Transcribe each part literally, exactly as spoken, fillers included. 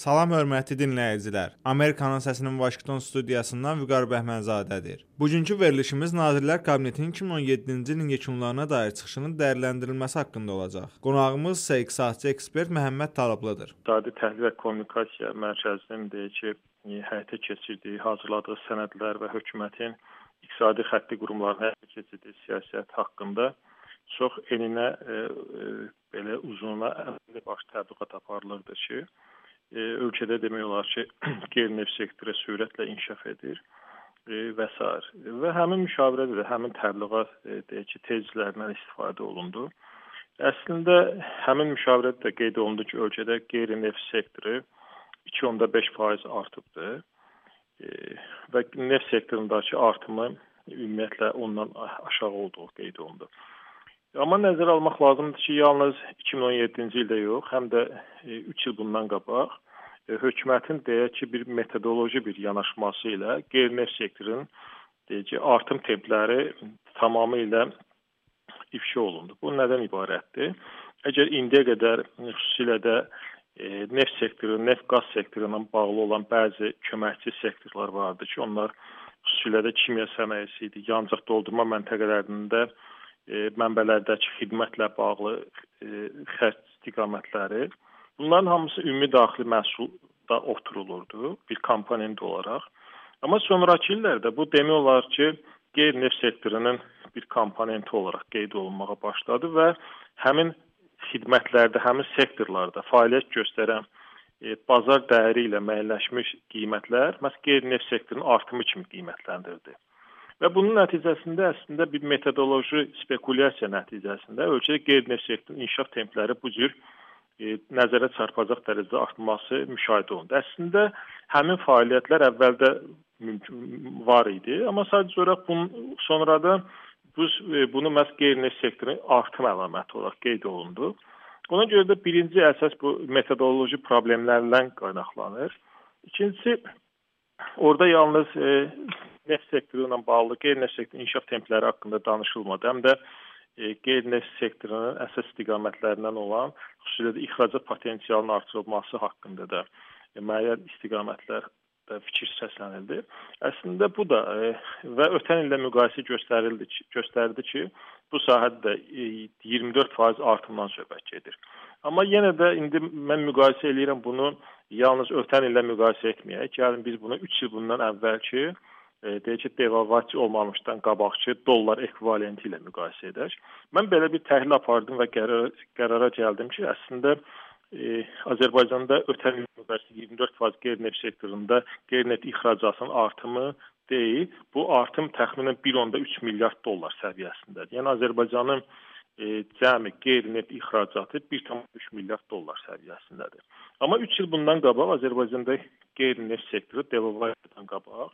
Salam hörmətli dinləyicilər. Amerikanın Səsinin Vaşinqton studiyasından Vüqar Bəhmənzadədir. Bugünkü verilişimiz Nazirlər Kabinetinin iki min on yeddinci ilin yekunlarına dair çıxışının dəyərləndirilməsi haqqında olacaq. Qonağımız isə iqtisadçı ekspert Məhəmməd Talıblıdır. İqtisadi Təhlil və Kommunikasiya Mərkəzinin deyək ki, həyata keçirdiyi, hazırladığı sənədlər və hökumətin iqtisadi xətti qurumlarının həyata keçirdiyi siyasət haqqında çox eninə e, e, belə uzununa əməlli baş tədqiqat aparılırdı ki, e, ölkədə demək olar ki, qeyri-neft sektoru sürətlə inkişaf edir e, və s. Və həmin müşavirədə də həmin təbliğat e, deyək ki, tezlərindən istifadə olundu. Əslində həmin müşavirədə də qeyd olundu ki, ölkədə qeyri-neft sektoru iki nöqtə beş faiz artıbdır e, və neft sektorundakı artımı ümumiyyətlə ondan aşağı olduğu qeyd olundu. Amma nəzərə almaq lazımdır ki, yalnız iki min on yeddinci ildə yox, həm də üç il bundan qabaq e, hökumətin deyək ki, bir metodoloji bir yanaşması ilə qeyri-neft sektorunun deyək ki, artım templəri tamamilə ifşa olundu. Bu nədən ibarətdir? Əgər indiyə qədər xüsusilə də e, neft sektoru, neft-qaz sektoruna bağlı olan bəzi köməkçi sektorlar vardı ki, onlar xüsusilə də kimya sənayesi idi, yancaq doldurma məntəqələrində E, mənbələrdəki xidmətlə bağlı e, xərc istiqamətləri. Bunların hamısı ümumi daxili məhsulda oturulurdu bir komponent olaraq. Amma sonraki illərdə bu demək olar ki, qeyri-neft sektorunun bir komponenti olaraq qeyd olunmağa başladı və həmin xidmətlərdə, həmin sektorlarda fəaliyyət göstərən e, bazar dəyəri ilə müəyyənləşmiş qiymətlər məhz qeyri-neft sektorunun artımı kimi qiymətləndirildi. Və bunun nəticəsində əslində bir metodoloji spekulyasiya nəticəsində ölkədə qeyri-neft sektorunun inkişaf templəri bu cür e, nəzərə çarpacaq dərəcədə artması müşahidə olundu. Əslində həmin fəaliyyətlər əvvəldə mümkün var idi, amma sadəcə olaraq bunun sonrada bu, e, bunu məhz qeyri-neft sektorunun artım əlaməti olaraq qeyd olundu. Ona görə də birinci əsas bu metodoloji problemlərlə qaynaqlanır. İkincisi, orada yalnız e, neft sektoru ilə bağlı qeyri-neft sektorunun inkişaf templəri haqqında danışılmadı. Həm də e, qeyri-neft sektorunun əsas istiqamətlərindən olan xüsusilə də ixracat potensialının artırılması haqqında da e, müəyyən istiqamətlər də fikir səslənildi. Əslində bu da e, və ötən illə müqayisə göstərildi ki, göstərdi ki, bu sahədə e, iyirmi dörd faiz artımdan söhbət gedir. Amma yenə də indi mən müqayisə eləyirəm bunu yalnız ötən illə müqayisə etməyək. Yəni biz bunu üç il bundan əvvəlki E, deyək ki, devalvasiya olmamışdan qabaqçı dollar ekvivalenti ilə müqayisə edək. Mən belə bir təhlil apardım və qərar, qərara gəldim ki, əslində e, Azərbaycanda ötən il müqayisə iyirmi dörd faiz qeyri-neft sektorunda qeyri-neft ixracatının artımı deyil, bu artım təxminən bir nöqtə üç milyard dollar səviyyəsindədir. Yəni Azərbaycanın e, cəmi qeyri-neft ixracatı bir nöqtə üç milyard dollar səviyyəsindədir. Amma üç il bundan qabaq Azərbaycanda qeyri-neft sektoru devalvasiyadan qabaq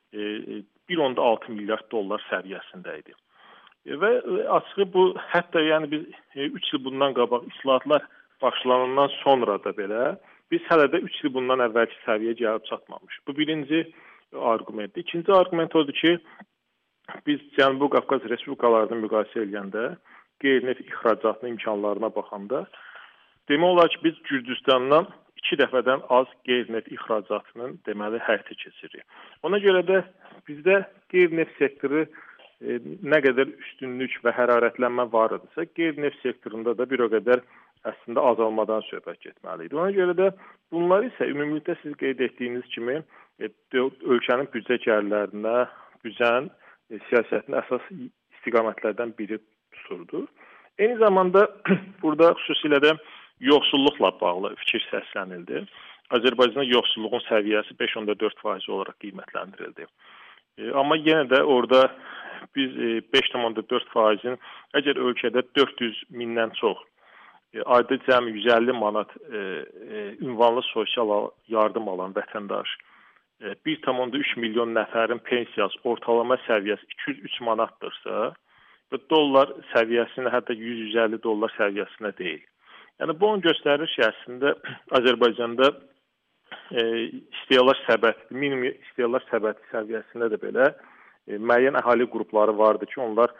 bir nöqtə altı milyard dollar səviyyəsində idi. Və açığı bu, hətta yəni biz üç il bundan qabaq islahatlar başlanandan sonra da belə biz hələ də üç il bundan əvvəlki səviyyə gəlib çatmamış. Bu birinci arqumentdir. İkinci arqument odur ki, biz Cənubi Qafqaz Respublikalarını müqayisə edəndə qeyri-neft ixracatının imkanlarına baxanda demək olar ki, biz Gürcüstandan iki dəfədən az qeyri-neft ixracatının deməli həyata keçiririk. Ona görə də bizdə qeyri-neft sektoru e, nə qədər üstünlük və hərarətlənmə var idisə, qeyri-neft sektorunda da bir o qədər əslində azalmadan söhbət getməlidir. Ona görə də bunlar isə ümumilikdə siz qeyd etdiyiniz kimi e, ölkənin büdcə gəlirlərinə, büdcənin e, siyasətinin əsas istiqamətlərdən biri tuturdu. Eyni zamanda burada xüsusilə də yoxsulluqla bağlı fikir səslənildi. Azərbaycanda yoxsulluğun səviyyəsi beş nöqtə dörd faiz olaraq qiymətləndirildi. E, amma yenə də orada biz e, beş nöqtə dörd faizin əgər ölkədə dörd yüz mindən çox e, ayda cəmi yüz əlli manat e, e, ünvanlı sosial yardım alan vətəndaş e, bir nöqtə üç milyon nəfərin pensiyası ortalama səviyyəsi iki yüz üç manatdırsa və dollar səviyyəsində hətta yüz yüz əlli dollar səviyyəsində deyil. Yəni bu onu göstərir ki, əslində Azərbaycanda e, istehlak səbəti, minimum istehlak səbəti səviyyəsində də belə e, müəyyən əhali qrupları vardı ki, onlar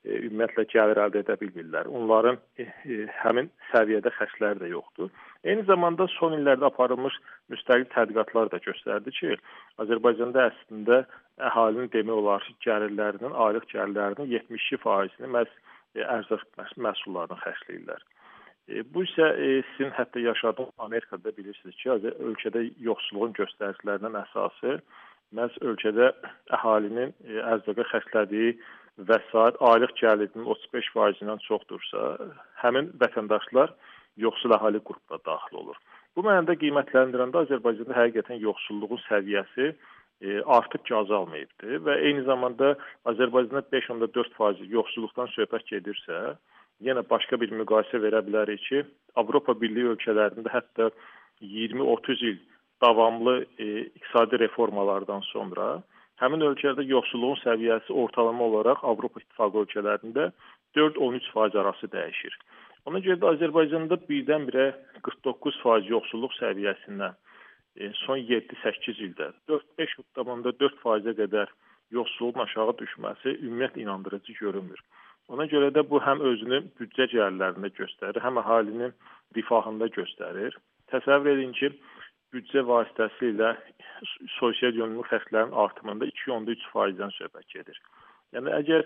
ümumiyyətlə gəlir əldə edə bilmirlər. Onların e, e, həmin səviyyədə xərcləri də yoxdur. Eyni zamanda son illərdə aparılmış müstəqil tədqiqatlar da göstərdi ki, Azərbaycanda əslində əhalinin demək olar ki, gəlirlərinin, aylıq gəlirlərinin yetmiş iki faizini məhz e, ərzaq məhsullarına xərcləyirlər. E, bu isə e, sizin hətta yaşadığınız Amerikada bilirsiniz ki, ölkədə yoxsulluğun göstəricilərinin əsası məhz ölkədə əhalinin e, ərzaqa xərclədiyi vəsait aylıq gəlirinin otuz beş faizindən çoxdursa, həmin vətəndaşlar yoxsul əhali qrupuna daxil olur. Bu mənada qiymətləndirəndə Azərbaycanda həqiqətən yoxsulluğun səviyyəsi e, artıq ki azalmayıbdır və eyni zamanda Azərbaycanda beş nöqtə dörd faiz yoxsulluqdan söhbət gedirsə, yenə başqa bir müqayisə verə bilərik ki, Avropa Birliyi ölkələrində hətta iyirmi otuz il davamlı e, iqtisadi reformalardan sonra həmin ölkələrdə yoxsulluğun səviyyəsi ortalama olaraq Avropa İttifaqı ölkələrində dörd on üç faiz arası dəyişir. Ona görə də Azərbaycanda birdən-birə qırx doqquz faiz yoxsulluq səviyyəsindən e, son yeddi səkkiz ildə dörd beş nöqtə dörd faizə qədər yoxsulluğun aşağı düşməsi ümumiyyətlə inandırıcı görünmür. Ona görə də bu həm özünü büdcə gəlirlərində göstərir, həm əhalinin rifahında göstərir. Təsəvvür edin ki, büdcə vasitəsilə sosial yönümlü xərclərin artımında iki nöqtə üç faizdən söhbət gedir. Yəni əgər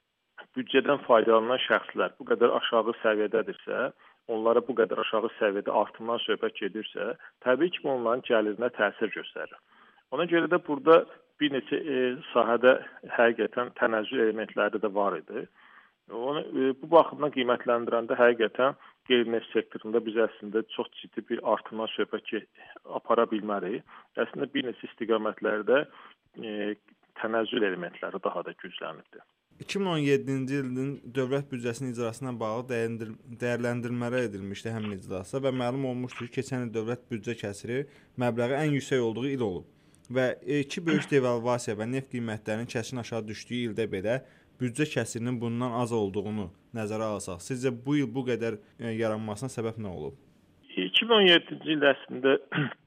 büdcədən faydalanan şəxslər bu qədər aşağı səviyyədədirsə, onlara bu qədər aşağı səviyyədə artımdan söhbət gedirsə, təbii ki, onların gəlirinə təsir göstərir. Ona görə də burada bir neçə e, sahədə həqiqətən tənəzzül elementləri də var idi. Onu, e, bu baxımdan qiymətləndirəndə həqiqətən qeyri-neft sektorunda biz əslində çox ciddi bir artımdan söhbət apara bilmərik. Əslində bir neçə istiqamətlərdə e, tənəzzül elementləri daha da güclənibdir. iki min on yeddinci ilin dövlət büdcəsinin icrası ilə bağlı dəyərləndirmələr edilmişdi həmin iclasda və məlum olmuşdur ki, keçən il dövlət büdcə kəsiri məbləği ən yüksək olduğu il olub və iki böyük devalvasiya və neft qiymətlərinin kəskin aşağı düşdüyü ildə belə büdcə kəsirinin bundan az olduğunu nəzərə alsaq, sizcə bu il bu qədər yaranmasına səbəb nə olub? iki min on yeddinci ildə əslində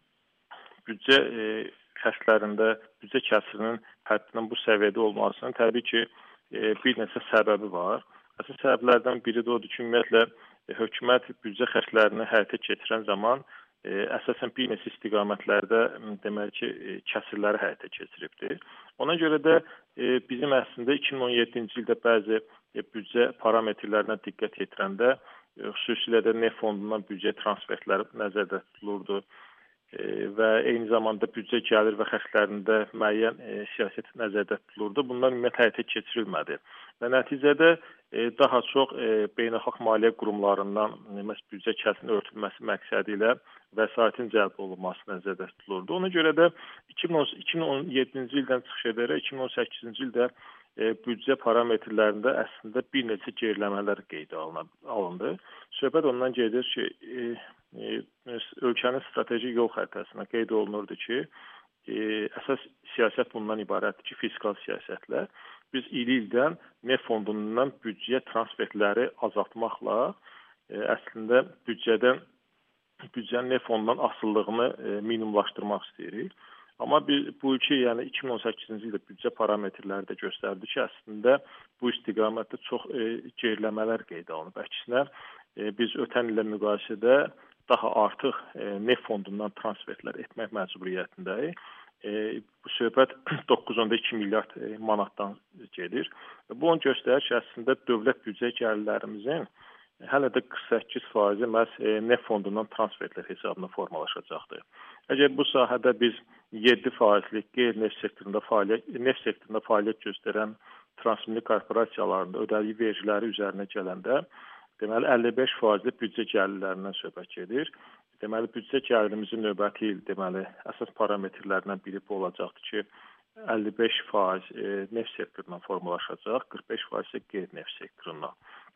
büdcə e, xərclərində büdcə kəsirinin həddindən bu səviyyədə olmasının təbii ki, e, bir neçə səbəbi var. Əsas səbəblərdən biri də odur ki, ümumiyyətlə e, hökumət büdcə xərclərini həyata keçirən zaman e, əsasən bir neçə istiqamətlərdə deməli ki, e, kəsirləri həyata keçiribdir. Ona görə də e, bizim əslində iki min on yeddinci ildə bəzi e, büdcə parametrlərinə diqqət yetirəndə e, xüsusilə də neft fondundan büdcə transferləri nəzərdə tutulurdu. E, və eyni zamanda büdcə gəlir və xərclərində müəyyən e, siyasət nəzərdə tutulurdu. Bunlar ümumiyyətlə həyata keçirilmədi. Və nəticədə e, daha çox e, beynəlxalq maliyyə qurumlarından e, büdcə kəsirinin örtülməsi məqsədi ilə vəsaitin cəlb olunması nəzərdə tutulurdu. Ona görə də iki min on yeddinci ildən çıxış edərək iki min on səkkizinci ildə e, büdcə parametrlərində əslində bir neçə geriləmələr qeydə alındı. Söhbət ondan gedir ki, e, e, ölkənin strateji yol xəritəsində qeyd olunurdu ki, e, əsas siyasət bundan ibarətdir ki, fiskal siyasətlə biz il-ildən neft fondundan büdcəyə transferləri azaltmaqla e, əslində büdcədən büdcənin neft fondundan asıllığını e, minimumlaşdırmaq istəyirik. Amma biz, bu iki, yəni iki min on səkkizinci ildə büdcə parametrləri də göstərdi ki, əslində bu istiqamətdə çox e, geriləmələr qeydə alınıb. Əksinə e, biz ötən illə müqayisədə daha artıq e, neft fondundan transferlər etmək məcburiyyətindəyik. E, bu söhbət doqquz nöqtə iki milyard e, manatdan gedir. Bu onu göstərir ki, əslində dövlət büdcə gəlirlərimizin hələ də qırx səkkiz faizi məhz e, neft fondundan transferlər hesabına formalaşacaqdır. Əgər bu sahədə biz yeddi faizlik qeyri-neft sektorunda fəaliyyət, neft sektorunda fəaliyyət göstərən transmilli korporasiyalarında ödədiyi vergiləri üzərinə gələndə, deməli əlli beş faizli büdcə gəlirlərindən söhbət gedir. Deməli büdcə gəlirimizin növbəti il deməli əsas parametrlərindən biri bu olacaqdır ki, əlli beş faiz e, neft sektorundan formalaşacaq, qırx beş faiz isə qeyri-neft sektorundan.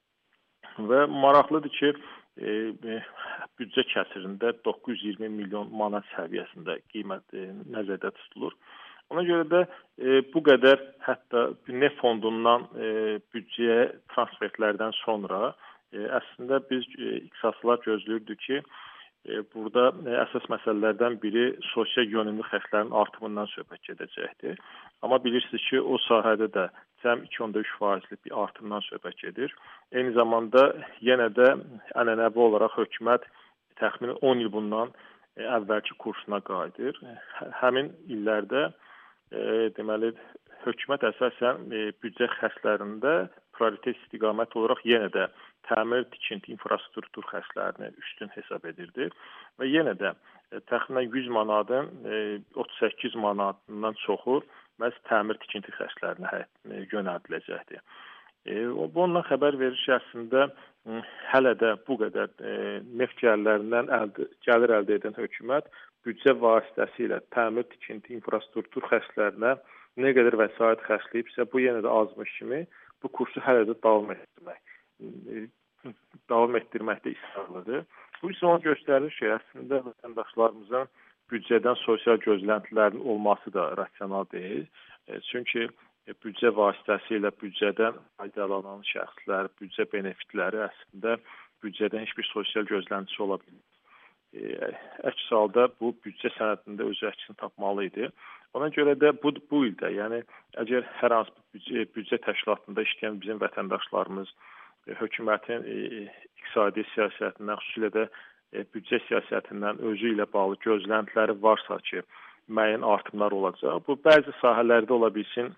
Və maraqlıdır ki, e, e, büdcə kəsirində doqquz yüz iyirmi milyon manat səviyyəsində qiymət e, nəzərdə tutulur. Ona görə də e, bu qədər hətta neft fondundan e, büdcəyə transferlərdən sonra e, əslində biz e, iqtisadçılar gözləyirdik ki, burada əsas məsələlərdən biri sosial yönümlü xərclərin artımından söhbət gedəcəkdir. Amma bilirsiniz ki, o sahədə də cəm iki nöqtə üç faizlik bir artımdan söhbət gedir. Eyni zamanda yenə də ənənəvi olaraq hökumət təxminən on il bundan əvvəlki kursuna qayıdır. Həmin illərdə e, deməli hökumət əsasən e, büdcə xərclərində prioritet istiqamət olaraq yenə də təmir, tikinti, infrastruktur xərclərini üstün hesab edirdi və yenə də e, təxminən yüz manatın e, otuz səkkiz manatından çoxu məhz təmir, tikinti xərclərinə e, yönəldiləcəkdir. E, bundan xəbər verir ki, əslində e, hələ də bu qədər e, neft gəlirlərindən əldə, gəlir əldə edən hökumət büdcə vasitəsilə təmir, tikinti, infrastruktur xərclərinə nə qədər vəsait xərcləyibsə, bu yenə də azmış kimi bu kursu hələ də davam etdirmək. davam etdirməkdə israrlıdır. Bu isə onu göstərir ki, əslində vətəndaşlarımızın büdcədən sosial gözləntilərin olması da rasional deyil. E, çünki e, büdcə vasitəsilə büdcədən faydalanan şəxslər, büdcə benefitləri əslində büdcədən heç bir sosial gözləntisi ola bilmir. E, əks halda bu büdcə sənədində öz əksini tapmalı idi. Ona görə də bu, bu ildə, yəni əgər hər hansı bir büdcə, büdcə təşkilatında işləyən bizim vətəndaşlarımız hökumətin e, iqtisadi siyasətindən, xüsusilə də e, büdcə siyasətindən özü ilə bağlı gözləntiləri varsa ki, müəyyən artımlar olacaq. Bu bəzi sahələrdə ola bilsin,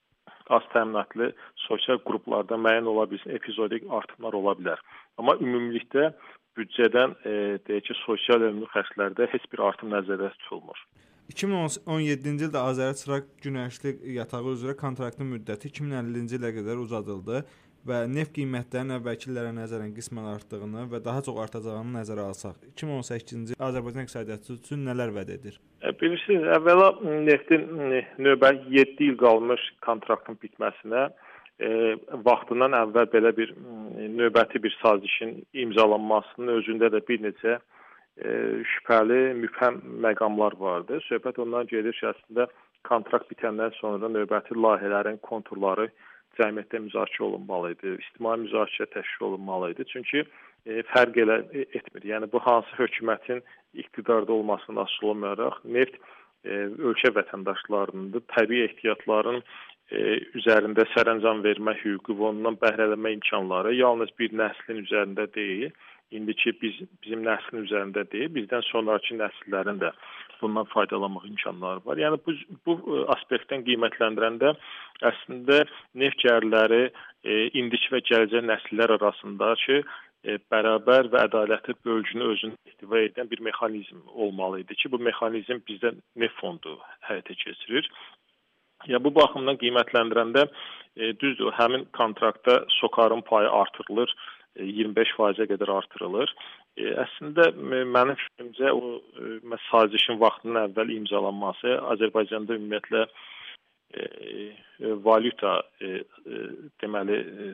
az təminatlı sosial qruplarda müəyyən ola bilsin, epizodik artımlar ola bilər. Amma ümumilikdə büdcədən e, deyək ki, sosial ömrü xərclərdə heç bir artım nəzərdə tutulmur. iki min on yeddinci ildə Azərçıraq günəşli yatağı üzrə kontraktın müddəti iki min əllinci ilə qədər uzadıldı və neft qiymətlərinin əvvəlki illərə nəzərən qismən artdığını və daha çox artacağını nəzərə alsaq, iki min on səkkizinci il Azərbaycan iqtisadiyyatı üçün nələr vəd edir? Bilirsiniz, əvvəla neftin növbə yeddi il qalmış kontraktın bitməsinə e, vaxtından əvvəl belə bir növbəti bir sazişin imzalanmasının özündə də bir neçə e, şübhəli, mübhəm məqamlar vardı. Söhbət ondan gedir ki, əslində kontrakt bitəndən sonra növbəti layihələrin konturları cəmiyyətdə müzakirə olunmalı idi, ictimai müzakirə təşkil olunmalı idi. Çünki e, fərq elə etmir. Yəni bu hansı hökumətin iqtidarda olmasından asılı olmayaraq neft e, ölkə vətəndaşlarının da təbii ehtiyatların e, üzərində sərəncam vermə hüququ və ondan bəhrələnmə imkanları yalnız bir nəslin üzərində deyil, indiki biz, bizim nəslin üzərində deyil, bizdən sonraki nəsillərin də bundan faydalanmaq imkanları var. Yəni bu, bu aspektdən qiymətləndirəndə əslində neft gəlirləri e, indiki və gələcək nəsillər arasındakı e, bərabər və ədalətli bölgünü özündə ihtiva edən bir mexanizm olmalı idi ki, bu mexanizm bizdə neft fondu həyata keçirir. Ya bu baxımdan qiymətləndirəndə e, düzdür, həmin kontraktda SOCAR-ın payı artırılır, iyirmi beş faizə qədər artırılır. E, əslində mənim fikrimcə o e, sazişin vaxtının əvvəl imzalanması Azərbaycanda ümumiyyətlə e, e, valyuta e, e, deməli e,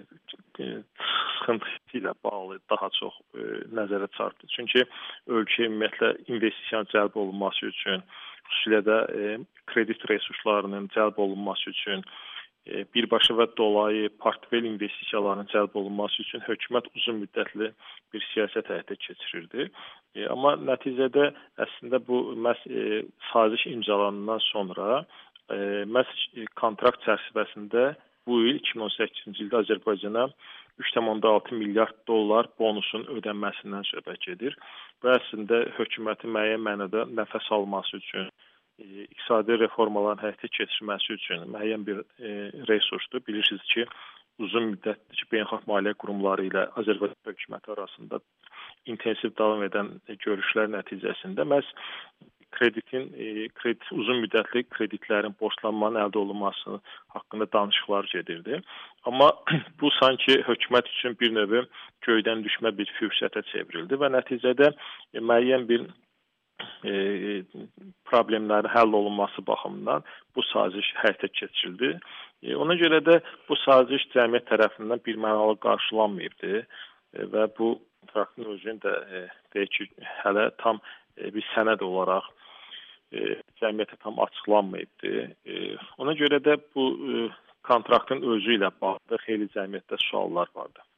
sıxıntısı ilə bağlı daha çox e, nəzərə çarpdı. Çünki ölkəyə ümumiyyətlə investisiyanın cəlb olunması üçün, xüsusilə də e, kredit resurslarının cəlb olunması üçün, birbaşa və dolayı portfel investisiyalarının cəlb olunması üçün hökumət uzun müddətli bir siyasət həyata keçirirdi. E, amma nəticədə əslində bu məhz e, saziş imzalanandan sonra e, məhz kontrakt çərçivəsində bu il iki min on səkkizinci ildə Azərbaycana üç nöqtə altı milyard dollar bonusun ödənməsindən söhbət gedir. Bu əslində hökumətin müəyyən mənada nəfəs alması üçün, iqtisadi reformaların həyata keçirilməsi üçün müəyyən bir e, resursdur. Bilirsiniz ki, uzun müddətli beynəlxalq maliyyə qurumları ilə Azərbaycan hökuməti arasında intensiv davam edən görüşlər nəticəsində məhz kreditin, e, kredit, uzun müddətli kreditlərin borclanmanın əldə olunması haqqında danışıqlar gedirdi. Amma bu sanki hökumət üçün bir növ göydən düşmə bir fürsətə çevrildi və nəticədə e, müəyyən bir E, problemlərin həll olunması baxımından bu saziş həyata keçirildi. E, ona görə də bu saziş cəmiyyət tərəfindən birmənalı qarşılanmayıbdı e, və bu kontraktın özünün də e, deyək ki, hələ tam e, bir sənəd olaraq e, cəmiyyətə tam açıqlanmayıbdı. E, ona görə də bu e, kontraktın özü ilə bağlı xeyli cəmiyyətdə suallar vardı.